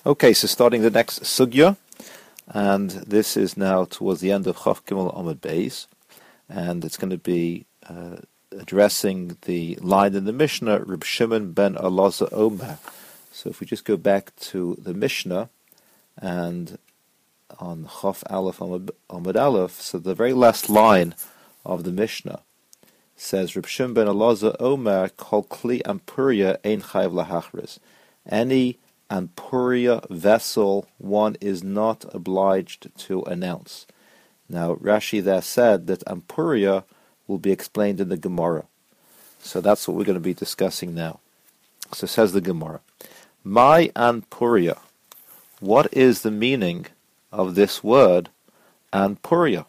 Okay, so starting the next sugya, and this is now towards the end of Chaf Gimel Amud Beis, and it's going to be addressing the line in the Mishnah, Reb Shimon ben Elazar Omer. So if we just go back to the Mishnah, and on Chaf Aleph Amud Aleph, so the very last line of the Mishnah says, Reb Shimon ben Elazar Omer, Kol Kli Ampuria Ein Chayv Lahachris. Any Ampuria vessel one is not obliged to announce. Now Rashi there said that Ampuria will be explained in the Gemara. So that's what we're going to be discussing now. So says the Gemara, My Ampuria. What is the meaning of this word Ampuria?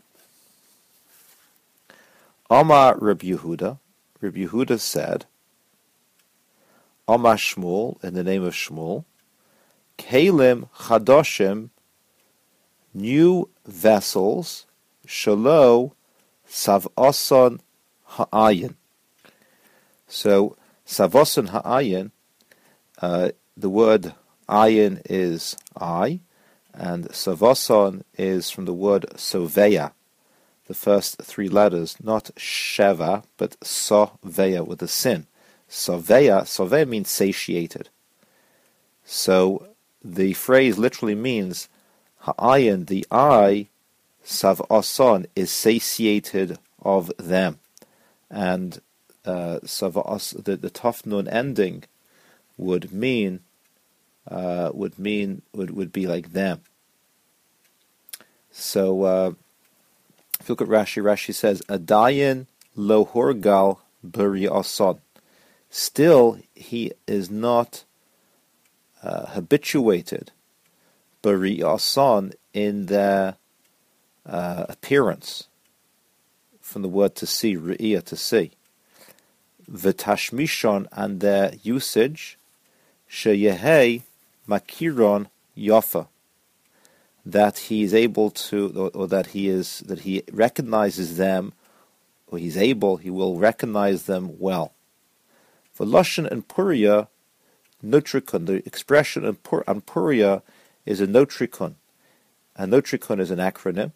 Amar Reb Yehuda. Reb Yehuda said, Amar Shmuel, in the name of Shmuel, Kalim Chadoshim, new vessels, Shalo Savoson Ha'ayin. So, Savoson Ha'ayin, the word ayin is eye, and Savoson is from the word Soveya, the first three letters, not Sheva, but Soveya with a sin. Soveya means satiated. So, the phrase literally means Ha'ayin, the eye, Savoson, is satiated of them. And Savos, the Taf Nun ending would be like them. So if you look at Rashi says, Adayin lo horgal b'ri ason. Still, he is not habituated b'ri ason in their appearance, from the word to see, re'iyah, to see. V'tashmishon, and their usage, sheyehei makiron yafa, that he is able to, or that he recognizes them, or he will recognize them well. V'loshen and puria, notrikon, the expression Ampuria is a notrikon. A notrikon is an acronym.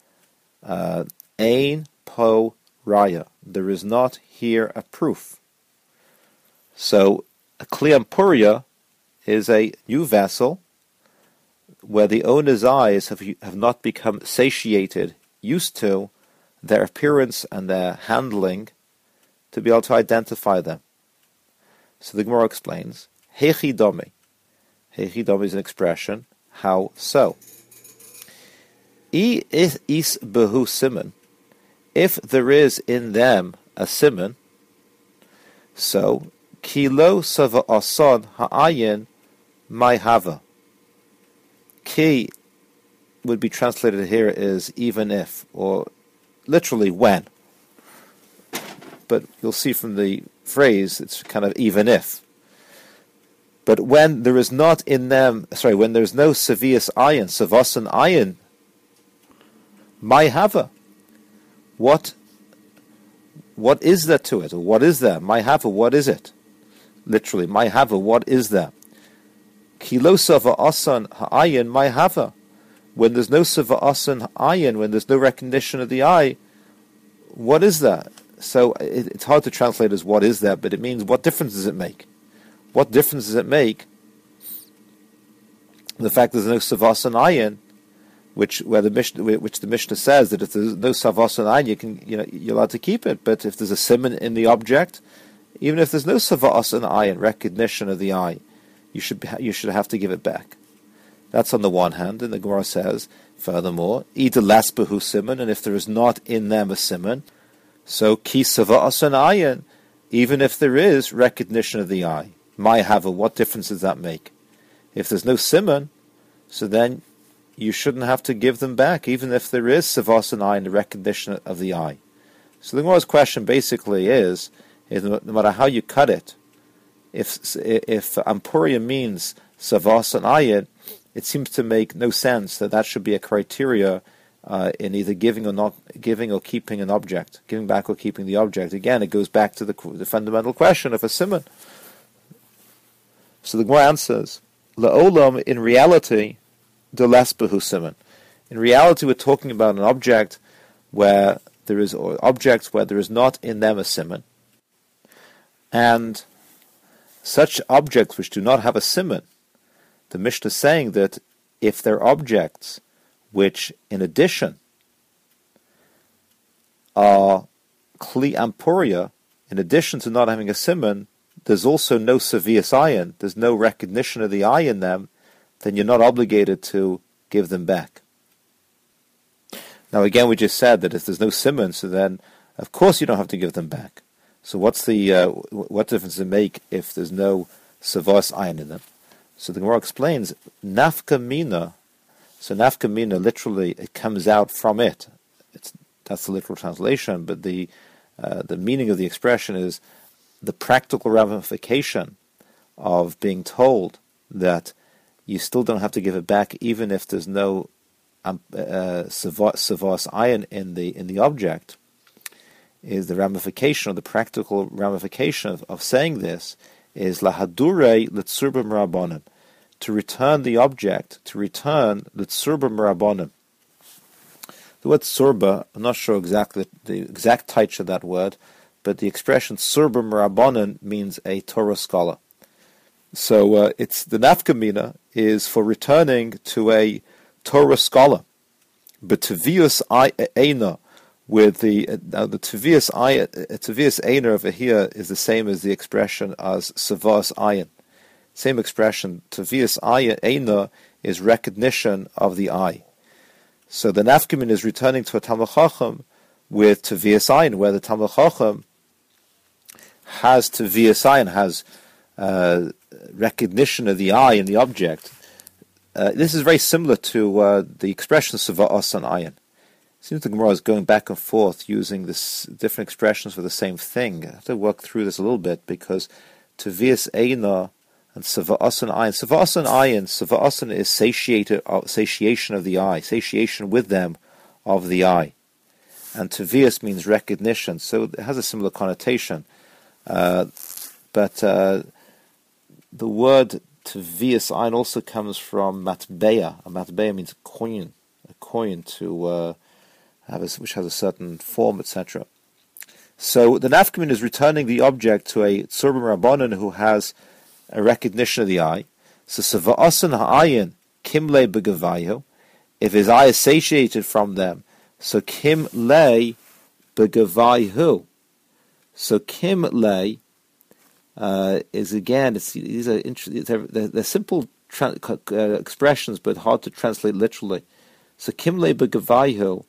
Ein po raya. There is not here a proof. So, a Kli Ampuria is a new vessel where the owner's eyes have not become satiated, used to their appearance and their handling, to be able to identify them. So the Gemara explains, Hechi Domi. Hechi Domi is an expression. How so? I is behu siman. If there is in them a siman, so kilo sava ason ha'ayin mai hava. Ki would be translated here as even if, or literally when. But you'll see from the phrase, it's kind of even if. But when there is not in them, when there's no savius ayin, savasan ayin, mai hava. What is there to it? Or what is there? Mai hava, what is it? Literally, mai hava, what is there? Kilo sava asan ha'ayin mai hava. When there's no sava asan ha'ayin, when there's no recognition of the eye, what is there? So it's hard to translate as what is there, but it means what difference does it make? What difference does it make? The fact there's no savasan ayin, which the Mishnah says that if there's no savasan ayin, you're allowed to keep it. But if there's a siman in the object, even if there's no savasan ayin, recognition of the eye, you should have to give it back. That's on the one hand, and the Gemara says furthermore, either las behu siman, and if there is not in them a siman, so ki savasan ayin, even if there is recognition of the eye. Mai hava, what difference does that make? If there's no siman, so then you shouldn't have to give them back, even if there is savas and eye and the recognition of the eye. So the Gemara's question basically is no matter how you cut it, if Ampuria means savas and ayin, it seems to make no sense that should be a criteria in either giving or not giving or keeping an object, giving back or keeping the object. Again, it goes back to the fundamental question of a siman. So the Gemara answers, La'olam, in reality, the less behu simon. In reality, we're talking about an object where there is, or objects where there is not in them a simon, and such objects which do not have a simon, the Mishnah is saying that if they're objects which, in addition, are kli ampuria, in addition to not having a simon, there's also no sevius ayin, there's no recognition of the eye in them, then you're not obligated to give them back. Now again, we just said that if there's no simon, so then of course you don't have to give them back. So what's the what difference does it make if there's no sevius ayin in them? So the Gemara explains nafka mina. So nafka mina, literally, it comes out from it. That's the literal translation, but the meaning of the expression is the practical ramification of being told that you still don't have to give it back, even if there's no savas ayin in the object. Is the ramification, or the practical ramification of saying this is lahadure litzurbim rabbanim, to return the object, to return litzurbim rabbanim. The word surba, I'm not sure exactly the exact taich of that word, but the expression surba merabanan means a Torah scholar. So it's the nafkamina is for returning to a Torah scholar. But tevius eina, with the tevius eina over here is the same as the expression as savas ayin. Same expression. Tevius eina is recognition of the eye. So the nafkamin is returning to a Talmud Chacham with tevius ayin, where the Talmud Chacham has tevius ayin, has recognition of the eye and the object. This is very similar to the expression sava'as and ayin. It seems the Gemara is going back and forth using this different expressions for the same thing. I have to work through this a little bit, because tevius eina and sava'as and ayin. Sava'as and ayin, sava'as is satiation of the eye, satiation with them of the eye. And tevius means recognition, so it has a similar connotation. But the word tevius ayin also comes from matbeya. A matbeya means a coin to which has a certain form, etc. So the nafkamin is returning the object to a tzurbim rabbanon who has a recognition of the eye. So sava'asan ha'ayin kimle begavayu, if his eye is satiated from them, so kimle begavayu. So kimle is again, these are they're simple expressions, but hard to translate literally. So kimle begavayu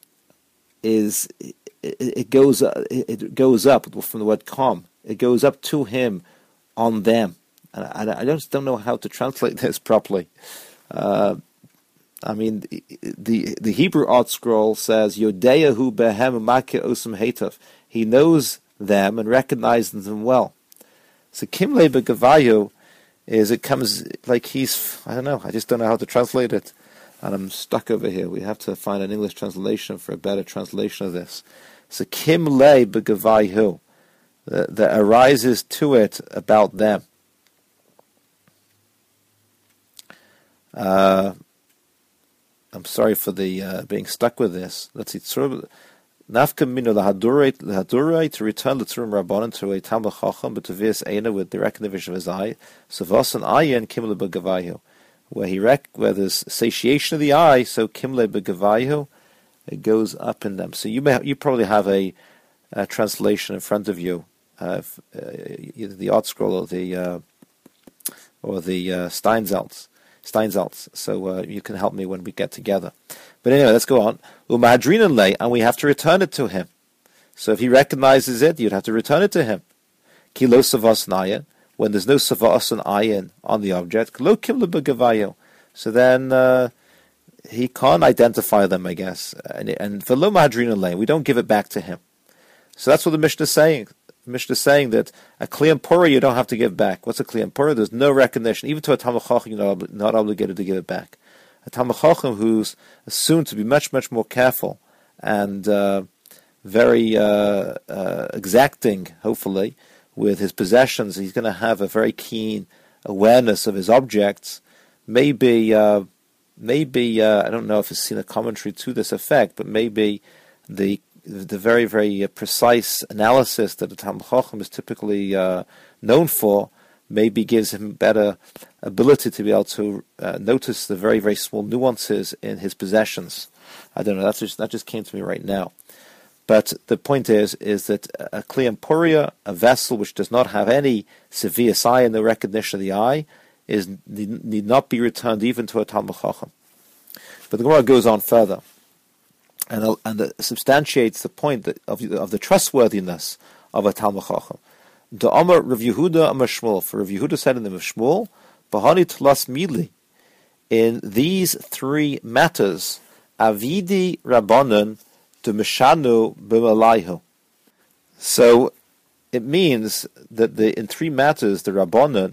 is it goes up from the word kom. It goes up to him on them. And I just don't know how to translate this properly. I mean, the Hebrew Art Scroll says, Yodeyahu behem makeh osam hetav. He knows them and recognizes them well. So Kimle begavayu is, it comes like he's, I don't know, I just don't know how to translate it. And I'm stuck over here. We have to find an English translation for a better translation of this. So Kimle begavayu, that arises to it about them. I'm sorry for the being stuck with this. Let's see. Nafka mino lahadurei, to return the tzurim rabbanon to a Talmud Chacham, but to vis eina, with the recognition of his eye. So vasan ayin kimle begavayu, where there's satiation of the eye. So kimle begavayu, it goes up in them. So you probably have a translation in front of you, either the Art Scroll or the Steinsaltz. So you can help me when we get together. But anyway, let's go on. And we have to return it to him. So if he recognizes it, you'd have to return it to him. Kilo savas nayin, when there's no savas and ayin on the object. Lo kimle begavayu. So then he can't identify them, I guess. And for lo mahadrinan lay, we don't give it back to him. So that's what the Mishnah is saying. The Mishnah is saying that a Kli Pura you don't have to give back. What's a Kli Pura? There's no recognition. Even to a Talmud Chacham, you're not obligated to give it back. A Talmud Chacham who's assumed to be much, much more careful and very exacting, hopefully, with his possessions, he's going to have a very keen awareness of his objects, maybe I don't know if you've seen a commentary to this effect, but maybe the very, very precise analysis that the Talmid Chacham is typically known for maybe gives him better ability to be able to notice the very, very small nuances in his possessions. I don't know, that just came to me right now. But the point is that a Kli Emporia, a vessel which does not have any severe eye in the recognition of the eye, need not be returned even to a Talmid Chacham. But the Gemara goes on further, and substantiates the point of the trustworthiness of a Talmid Chacham. The Amar Rav Yehuda Amar Shmuel, for Rav Yehuda said in the Shmuel, Bahani Tlas Mili, in these three matters, Avidi Rabbanan to Meshanu B'Malayhu. So it means that in three matters the Rabbanan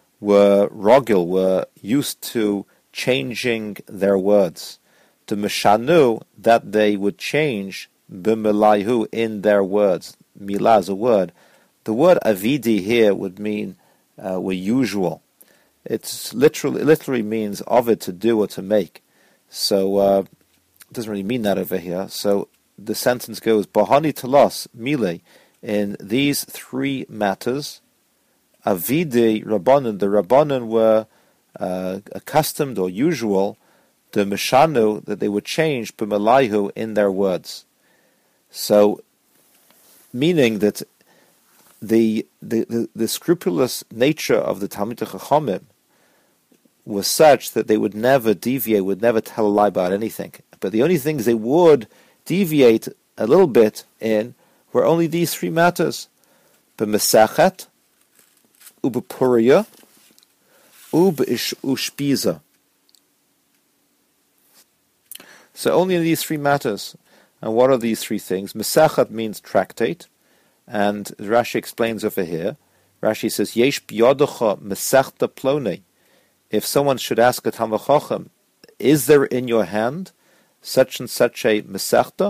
were used to changing their words. To Meshanu, that they would change B'Malayhu in their words. Milah is a word. The word Avidi here would mean were usual. It literally means ovid, to do or to make. So it doesn't really mean that over here. So the sentence goes, Bahani Talos, Mile, in these three matters, Avidi Rabbanan, the Rabbanan were accustomed or usual, the Meshanu, that they would change B'Malayhu in their words. So, meaning that the scrupulous nature of the Talmidei Chachamim was such that they would never deviate, would never tell a lie about anything. But the only things they would deviate a little bit in were only these three matters: b'mesachet, u'b'puriya, u'shpiza. So only in these three matters. And what are these three things? Mesachet means tractate, and Rashi explains over here. Rashi says, Yesh biyodecha mesachta plone. If someone should ask a Talmid Chacham, is there in your hand such and such a mesachta?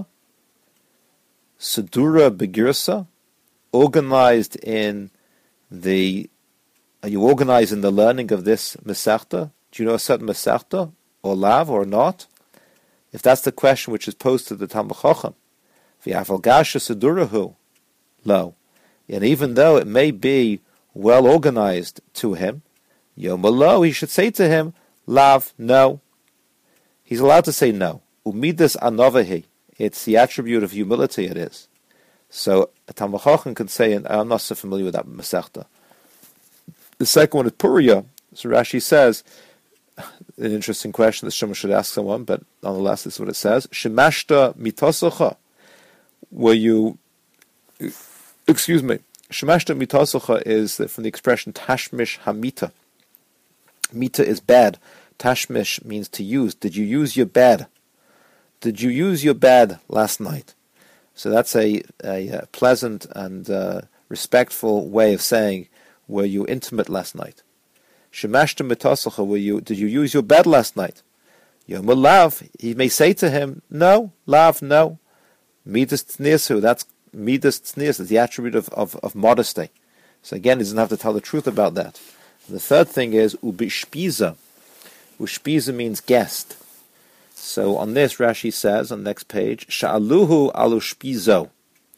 Sedura begirsa, organized in the. Are you organized in the learning of this mesachta? Do you know a certain mesachta, or lav, or not? If that's the question which is posed to the Talmid Chacham, v'afal gasha sedurahu, lo, and even though it may be well organized to him, yomalo, he should say to him, lav, no. He's allowed to say no. Umidas anovahi, it's the attribute of humility. It is. So a Talmid Chacham can say, and I'm not so familiar with that Masechta. The second one is Puriya. So Rashi says, an interesting question that someone should ask someone, but nonetheless, this is what it says. Shemashta mitosocha. Were you, excuse me, Shemashta mitosocha is from the expression tashmish hamita. Mita is bed. Tashmish means to use. Did you use your bed? Did you use your bed last night? So that's a pleasant and respectful way of saying, were you intimate last night? Shemashta mitasacha, did you use your bed last night? Yomel lav, he may say to him, no, lav, no. Midas tzniasu, that's midas tznias, the attribute of modesty. So again, he doesn't have to tell the truth about that. And the third thing is ubishpiza. Ushpiza means guest. So on this, Rashi says on the next page, Sha'aluhu alushpizo.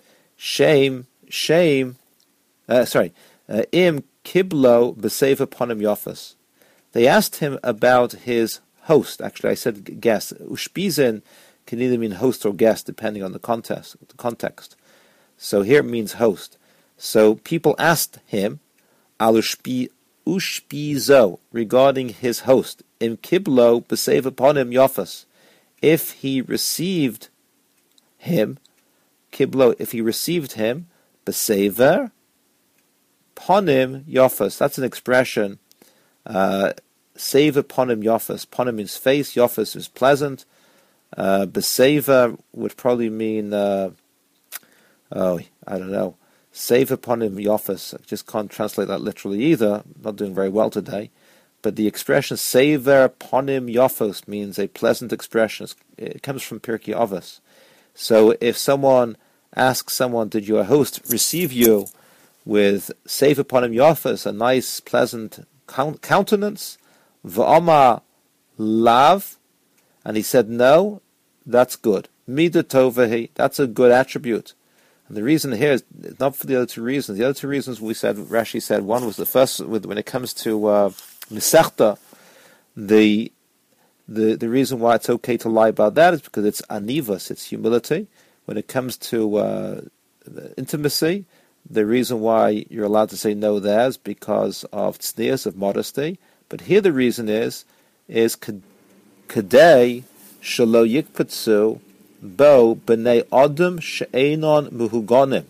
Im kiblo b'seiv uponim yofas. They asked him about his host. Actually, I said guest. Ushpizin can either mean host or guest, depending on the context. So here it means host. So people asked him, ushpizo, regarding his host. Im kiblo b'seiv uponim yofas. If he received him, kiblo, if he received him, b'sever, ponim yofas, that's an expression, sever ponim yofas. Ponim means face, yofas is pleasant. B'sever would probably mean, I don't know, sever ponim yofas. I just can't translate that literally either. I'm not doing very well today. But the expression sever ponim yofos means a pleasant expression. It comes from Pirkei Avos. So if someone asks someone, did your host receive you with sever ponim yofos, a nice, pleasant countenance. V'amar lav, and he said, no, that's good. Mida tovahi, that's a good attribute. And the reason here is not for the other two reasons. The other two reasons Rashi said, one was the first, when it comes to Mesechta, the reason why it's okay to lie about that is because it's anivas, it's humility. When it comes to intimacy, the reason why you're allowed to say no there is because of tznius, of modesty. But here the reason is kadei shelo yikpatsu bo b'nei adam she'enon muhugonim.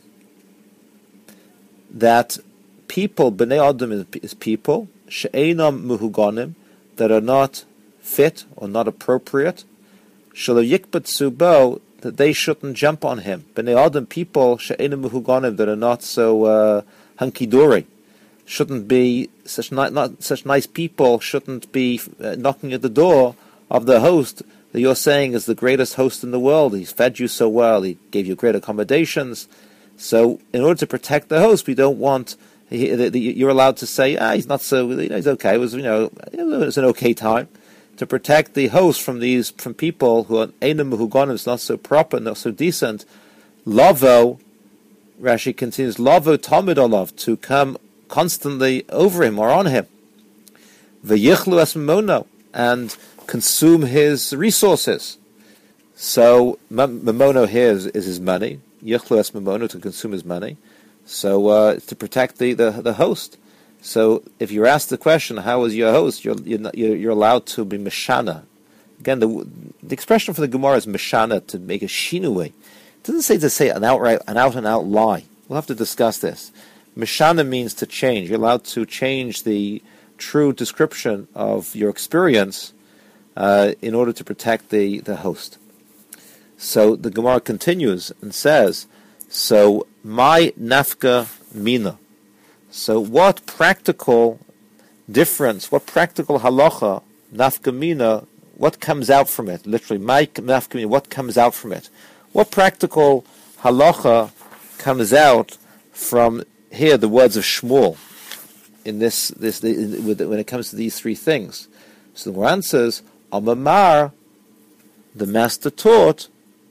That people, b'nei adam is people, she'enon muhugonim, that are not fit or not appropriate. Shelo yikpatsu bo, that they shouldn't jump on him. B'nei adam, people she'enon muhugonim, that are not so hunky-dory. Shouldn't be such nice people. Shouldn't be knocking at the door of the host that you're saying is the greatest host in the world. He's fed you so well. He gave you great accommodations. So, in order to protect the host, we don't want. You're allowed to say, he's not so. He's okay. It was an okay time to protect the host from people who are einam hugonim, is not so proper, not so decent. Lavo, Rashi continues, lavo tamid olav, to come constantly over him or on him, v'yichlu es mamono, and consume his resources. So mamono here is his money. Yichlu es mamono, to consume his money. So to protect the host. So if you're asked the question, how is your host? You're allowed to be meshana. Again, the expression for the Gemara is meshana, to make a shinui. It doesn't say an out and out lie. We'll have to discuss this. Meshana means to change. You're allowed to change the true description of your experience in order to protect the host. So the Gemara continues and says, so my nafka mina. So what practical difference, what practical halacha, nafka mina, what comes out from it? Literally, my nafka mina, what comes out from it? What practical halacha comes out from here, the words of Shmuel, in when it comes to these three things? So the Quran says, Amamar, the master taught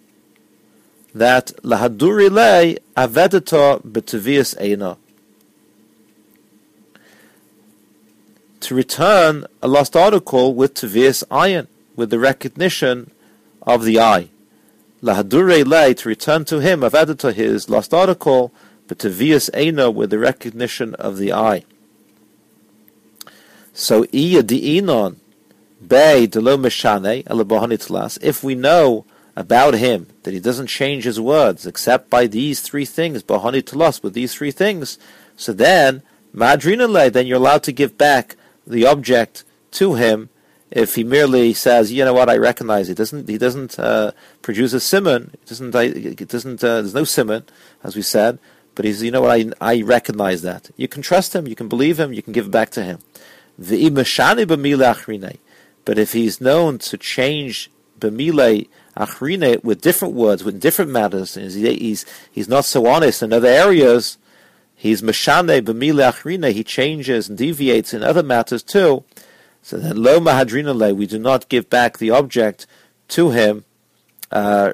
that lahaduri lei avedato b'tevias eina, to return a lost article with tevias ayin, with the recognition of the eye. Lahadure lei, to return to him, avedato, his lost article, but tevias eina, with the recognition of the eye. So iya di'inon bei delo meshane ala bohani tlas, if we know about him that he doesn't change his words except by these three things, bohani tlas, with these three things, so then madrina le, then you're allowed to give back the object to him. If he merely says, you know what, I recognize it, he doesn't produce a simon, there's no simon, as we said, but he's, you know what, I recognize that. You can trust him, you can believe him, you can give it back to him. But if he's known to change b'mile achrine with different words, with different matters, he's not so honest in other areas, he's meshane b'mile achrine, he changes and deviates in other matters too, so then lo mahadrina le, we do not give back the object to him, on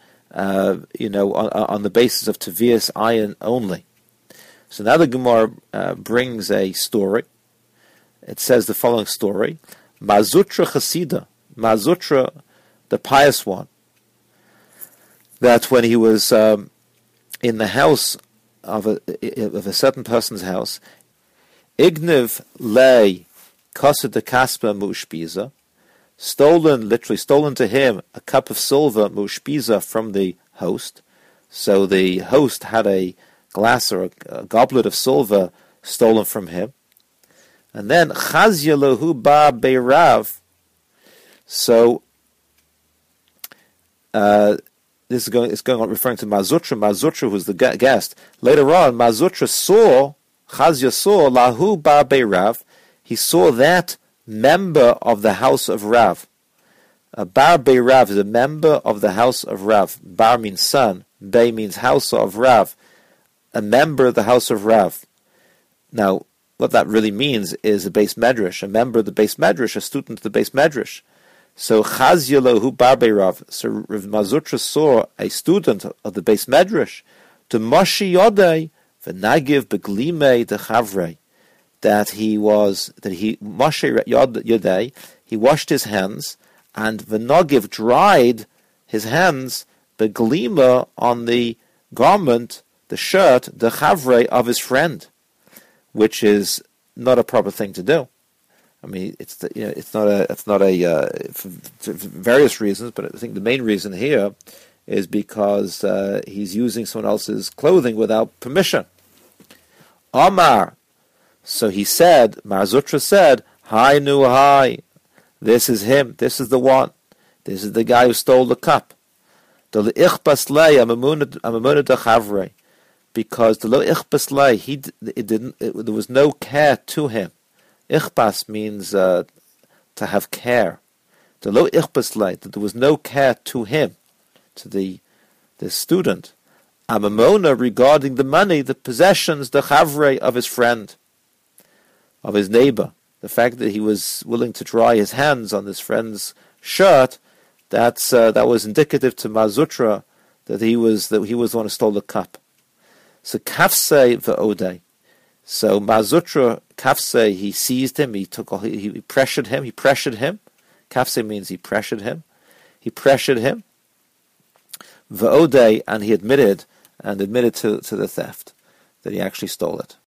the basis of tevias ayin only. So now the Gemara brings a story. It says the following story: Mazutra Chasida, Mazutra, the pious one, that when he was in the house of a certain person's house, Igniv lay Kosa de Kaspa Mushpiza, literally stolen to him a cup of silver Mushpiza from the host. So the host had a glass or a goblet of silver stolen from him. And then Chazya Lahu Ba Beirav. So this is going on referring to Mazutra. Mazutra was the guest. Later on, Mazutra Chazya saw Lahu Ba Beirav. He saw that member of the house of Rav. Bar Beirav is a member of the house of Rav. Bar means son. Bei means house of Rav. A member of the house of Rav. Now, what that really means is a Beis Medrash, a member of the Beis Medrash, a student of the Beis Medrash. So Chazya Lohu Barbe Rav. So Rav Mazutra saw a student of the Beis Medrash, to Moshi Yodei v'nagiv beglimei dechavrei, that he Moshe Yodei, he washed his hands, and v'nagiv dried his hands beglima on the garment, the shirt, the chavrei of his friend, which is not a proper thing to do. I mean, it's not a for various reasons, but I think the main reason here is because he's using someone else's clothing without permission. Omar, so he said, Mar Zutra said, Hi nu hi, this is him, this is the one, this is the guy who stole the cup. The le'ichbas lei amamuna dechavrei, because the le'ichbas lei, there was no care to him. Ichbas means to have care. The lo ichbas lei, that there was no care to him, to the student. Amamona, regarding the money, the possessions, the chavrei of his friend, of his neighbor. The fact that he was willing to dry his hands on his friend's shirt, that was indicative to Mar Zutra that he was the one who stole the cup. So kafsei ve'odei. So Mar Zutra, kafsei, he seized him, he pressured him. Kafsei means he pressured him. Ve'odei, and he admitted to the theft, that he actually stole it.